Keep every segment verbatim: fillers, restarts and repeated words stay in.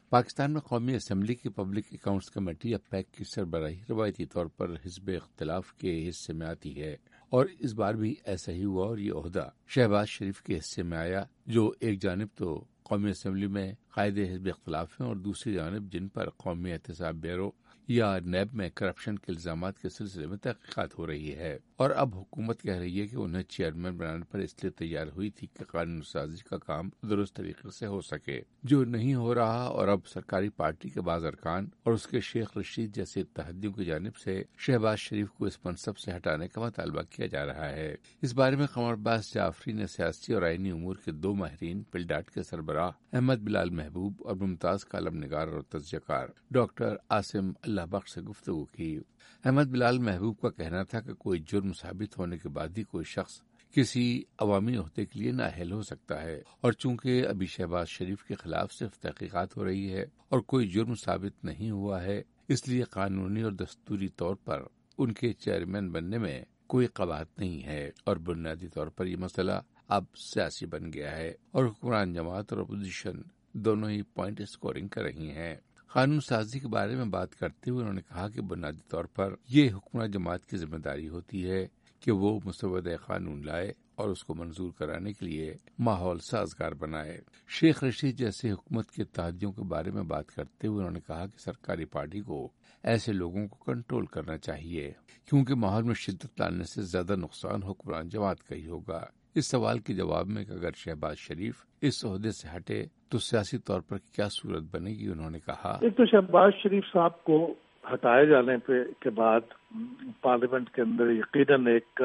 پاکستان میں قومی اسمبلی کی پبلک اکاؤنٹس کمیٹی یا پیک کی سربراہی روایتی طور پر حزب اختلاف کے حصے میں آتی ہے، اور اس بار بھی ایسا ہی ہوا، اور یہ عہدہ شہباز شریف کے حصے میں آیا، جو ایک جانب تو قومی اسمبلی میں قائد حزب اختلاف ہیں اور دوسری جانب جن پر قومی احتساب بیورو یا نیب میں کرپشن کے الزامات کے سلسلے میں تحقیقات ہو رہی ہے، اور اب حکومت کہہ رہی ہے کہ انہیں چیئرمین بنانے پر اس لیے تیار ہوئی تھی کہ قانون سازی کا کام درست طریقے سے ہو سکے، جو نہیں ہو رہا، اور اب سرکاری پارٹی کے بعض ارکان اور اس کے شیخ رشید جیسے اتحادیوں کی جانب سے شہباز شریف کو اس منصب سے ہٹانے کا مطالبہ کیا جا رہا ہے۔ اس بارے میں قمر عباس جعفری نے سیاسی اور آئینی امور کے دو ماہرین پلڈاٹ کے سربراہ احمد بلال محبوب اور ممتاز کالم نگار اور تجزیہ کار ڈاکٹر عاصم اللہ بخش سے گفتگو کی۔ احمد بلال محبوب کا کہنا تھا کہ کوئی جرم ثابت ہونے کے بعد ہی کوئی شخص کسی عوامی عہدے کے لیے نااہل ہو سکتا ہے، اور چونکہ ابھی شہباز شریف کے خلاف صرف تحقیقات ہو رہی ہے اور کوئی جرم ثابت نہیں ہوا ہے، اس لیے قانونی اور دستوری طور پر ان کے چیئرمین بننے میں کوئی قباحت نہیں ہے، اور بنیادی طور پر یہ مسئلہ اب سیاسی بن گیا ہے اور حکمران جماعت اور اپوزیشن دونوں ہی پوائنٹ اسکورنگ کر رہی ہیں۔ قانون سازی کے بارے میں بات کرتے ہوئے انہوں نے کہا کہ بنیادی طور پر یہ حکمراں جماعت کی ذمہ داری ہوتی ہے کہ وہ مسودہ قانون لائے اور اس کو منظور کرانے کے لیے ماحول سازگار بنائے۔ شیخ رشید جیسے حکومت کے اتحادیوں کے بارے میں بات کرتے ہوئے انہوں نے کہا کہ سرکاری پارٹی کو ایسے لوگوں کو کنٹرول کرنا چاہیے، کیونکہ ماحول میں شدت لانے سے زیادہ نقصان حکمران جماعت کا ہی ہوگا۔ اس سوال کے جواب میں کہ اگر شہباز شریف اس عہدے سے ہٹے تو سیاسی طور پر کیا صورت بنے گی، انہوں نے کہا ایک تو شہباز شریف صاحب کو ہٹائے جانے پہ کے بعد پارلیمنٹ کے اندر یقیناً ایک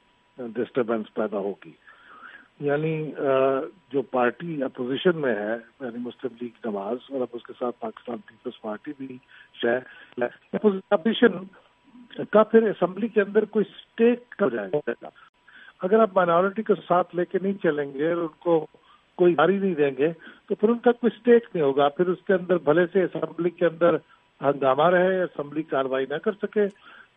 ڈسٹربنس پیدا ہوگی، یعنی جو پارٹی اپوزیشن میں ہے یعنی مسلم لیگ نواز اور اب اس کے ساتھ پاکستان پیپلز پارٹی بھی ہے، اپوزیشن کا پھر اسمبلی کے اندر کوئی اسٹیک ہو جائے گا۔ اگر آپ مائنورٹی کو ساتھ لے کے نہیں چلیں گے اور ان کو کوئی گاڑی نہیں دیں گے تو پھر ان کا کوئی اسٹیک نہیں ہوگا، پھر اس کے اندر بھلے سے اسمبلی کے اندر ہنگامہ رہے، اسمبلی کاروائی نہ کر سکے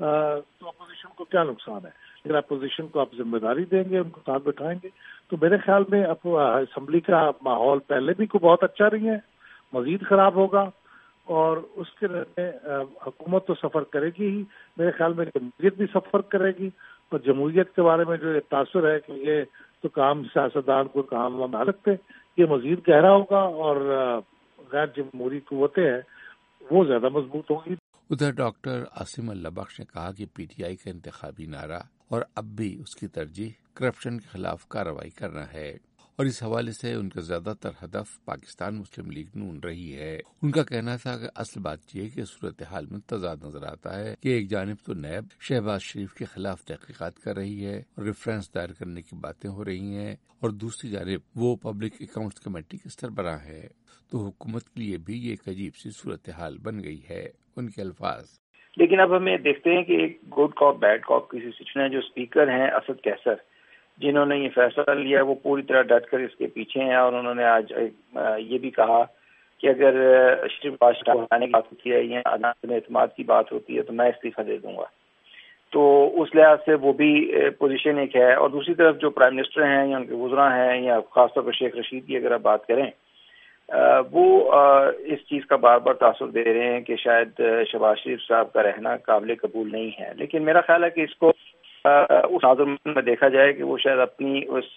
تو اپوزیشن کو کیا نقصان ہے؟ اگر اپوزیشن کو آپ ذمہ داری دیں گے، ان کو ساتھ بٹھائیں گے تو میرے خیال میں اسمبلی کا ماحول پہلے بھی کو بہت اچھا رہی ہے، مزید خراب ہوگا، اور اس کے حکومت تو سفر کرے گی ہی، میرے خیال میں جمہوریت بھی سفر کرے گی، اور جمہوریت کے بارے میں جو تاثر ہے کہ یہ تو کام سیاستدان کو کام نہ رکھتے، یہ مزید گہرا ہوگا اور غیر جمہوری قوتیں ہیں وہ زیادہ مضبوط ہوں گی۔ ادھر ڈاکٹر عاصم اللہ بخش نے کہا کہ پی ٹی آئی کا انتخابی نعرہ اور اب بھی اس کی ترجیح کرپشن کے خلاف کارروائی کرنا ہے، اور اس حوالے سے ان کا زیادہ تر ہدف پاکستان مسلم لیگ نون رہی ہے۔ ان کا کہنا تھا کہ اصل بات یہ کہ صورتحال میں تضاد نظر آتا ہے کہ ایک جانب تو نیب شہباز شریف کے خلاف تحقیقات کر رہی ہے اور ریفرنس دائر کرنے کی باتیں ہو رہی ہیں، اور دوسری جانب وہ پبلک اکاؤنٹس کمیٹی کے سربراہ ہے، تو حکومت کے لیے بھی یہ ایک عجیب سی صورتحال بن گئی ہے۔ ان کے الفاظ لیکن اب ہمیں دیکھتے ہیں کہ ایک گڈ کاپ بیڈ کاپ کی سچویشن ہے۔ جو اسپیکر ہیں اسد کیسر، جنہوں نے یہ فیصلہ لیا وہ پوری طرح ڈٹ کر اس کے پیچھے ہیں، اور انہوں نے آج یہ بھی کہا کہ اگر شریف باز کو ہٹانے کی بات ہوتی ہے یا عدالت میں اعتماد کی بات ہوتی ہے تو میں استعفیٰ دے دوں گا، تو اس لحاظ سے وہ بھی پوزیشن ایک ہے۔ اور دوسری طرف جو پرائم منسٹر ہیں یا ان کے وزراء ہیں یا خاص طور پر شیخ رشید کی اگر آپ بات کریں، وہ اس چیز کا بار بار تاثر دے رہے ہیں کہ شاید شہباز شریف صاحب کا رہنا قابل قبول نہیں ہے، لیکن میرا خیال ہے کہ اس کو اس ناظر میں دیکھا جائے کہ وہ شاید اپنی اس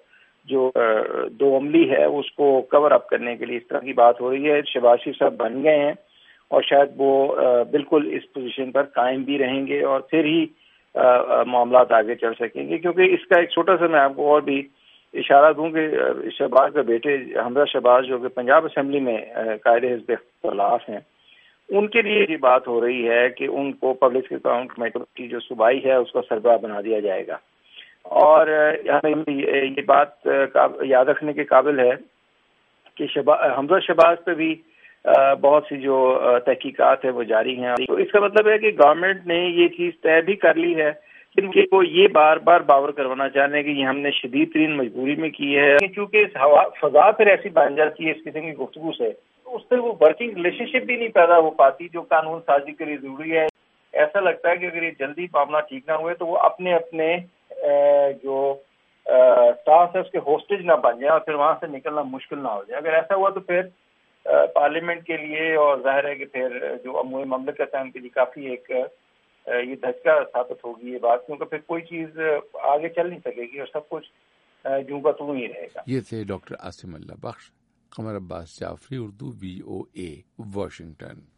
جو دو عملی ہے اس کو کور اپ کرنے کے لیے اس طرح کی بات ہو رہی ہے۔ شہباز شریف صاحب بن گئے ہیں اور شاید وہ بالکل اس پوزیشن پر قائم بھی رہیں گے اور پھر ہی معاملات آگے چل سکیں گے، کیونکہ اس کا ایک چھوٹا سا میں آپ کو اور بھی اشارہ دوں کہ شہباز کے بیٹے حمزہ شہباز جو کہ پنجاب اسمبلی میں قائد حزب اختلاف ہیں، ان کے لیے یہ بات ہو رہی ہے کہ ان کو پبلک اکاؤنٹ کمیٹی کی جو صوبائی ہے اس کا سربراہ بنا دیا جائے گا۔ اور ہمیں یہ بات یاد رکھنے کے قابل ہے کہ حمزہ شہباز پہ بھی بہت سی جو تحقیقات ہے وہ جاری ہیں، تو اس کا مطلب ہے کہ گورنمنٹ نے یہ چیز طے بھی کر لی ہے، لیکن وہ یہ بار بار باور کروانا چاہتے ہیں کہ یہ ہم نے شدید ترین مجبوری میں کی ہے، چونکہ فضا پھر ایسی بن جاتی ہے اس قسم کی گفتگو سے، اس سے وہ ورکنگ ریلیشن شپ بھی نہیں پیدا ہو پاتی جو قانون سازی کے لیے ضروری ہے۔ ایسا لگتا ہے کہ اگر یہ جلدی معاملہ ٹھیک نہ ہوئے تو وہ اپنے اپنے جو سٹاف ہے اس کے ہوسٹیج نہ بن جائے اور پھر وہاں سے نکلنا مشکل نہ ہو جائے۔ اگر ایسا ہوا تو پھر پارلیمنٹ کے لیے اور ظاہر ہے کہ پھر جو امور مملکت ہے ان کے لیے کافی ایک یہ دھچکا ثابت ہوگی یہ بات، کیونکہ پھر کوئی چیز آگے چل نہیں سکے گی اور سب کچھ جوں کا توں ہی رہے گا۔ یہ تھے doctor Asim Allah Bakhsh. Qamar Abbas Jafri, Urdu, V O A, Washington.